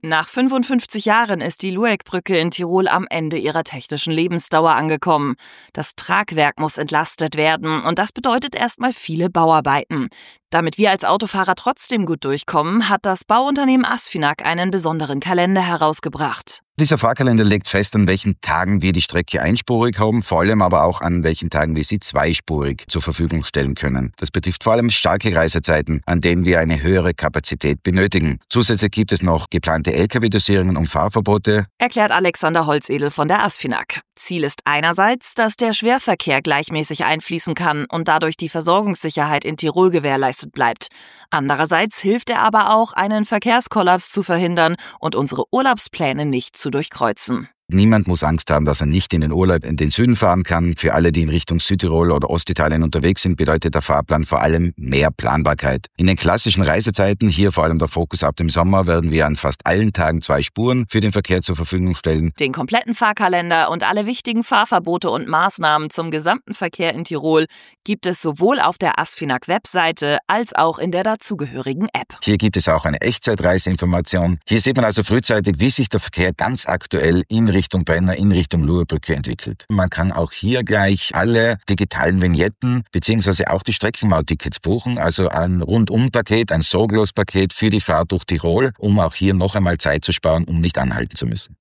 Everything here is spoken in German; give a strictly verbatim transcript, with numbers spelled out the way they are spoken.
Nach fünfundfünfzig Jahren ist die Lueckbrücke in Tirol am Ende ihrer technischen Lebensdauer angekommen. Das Tragwerk muss entlastet werden und das bedeutet erstmal viele Bauarbeiten. Damit wir als Autofahrer trotzdem gut durchkommen, hat das Bauunternehmen Asfinag einen besonderen Kalender herausgebracht. Dieser Fahrkalender legt fest, an welchen Tagen wir die Strecke einspurig haben, vor allem aber auch an welchen Tagen wir sie zweispurig zur Verfügung stellen können. Das betrifft vor allem starke Reisezeiten, an denen wir eine höhere Kapazität benötigen. Zusätzlich gibt es noch geplante L K W-Dosierungen und Fahrverbote, Erklärt Alexander Holzedel von der Asfinag. Ziel ist einerseits, dass der Schwerverkehr gleichmäßig einfließen kann und dadurch die Versorgungssicherheit in Tirol gewährleistet bleibt. Andererseits hilft er aber auch, einen Verkehrskollaps zu verhindern und unsere Urlaubspläne nicht zu durchkreuzen. Niemand muss Angst haben, dass er nicht in den Urlaub in den Süden fahren kann. Für alle, die in Richtung Südtirol oder Ostitalien unterwegs sind, bedeutet der Fahrplan vor allem mehr Planbarkeit. In den klassischen Reisezeiten, hier vor allem der Fokus ab dem Sommer, werden wir an fast allen Tagen zwei Spuren für den Verkehr zur Verfügung stellen. Den kompletten Fahrkalender und alle wichtigen Fahrverbote und Maßnahmen zum gesamten Verkehr in Tirol gibt es sowohl auf der Asfinag-Webseite als auch in der dazugehörigen App. Hier gibt es auch eine Echtzeitreiseinformation. Hier sieht man also frühzeitig, wie sich der Verkehr ganz aktuell in Richtung Brenner, in Richtung Luebrücke entwickelt. Man kann auch hier gleich alle digitalen Vignetten bzw. auch die Streckenmauttickets buchen, also ein Rundum-Paket, ein Sorglos-Paket für die Fahrt durch Tirol, um auch hier noch einmal Zeit zu sparen, um nicht anhalten zu müssen.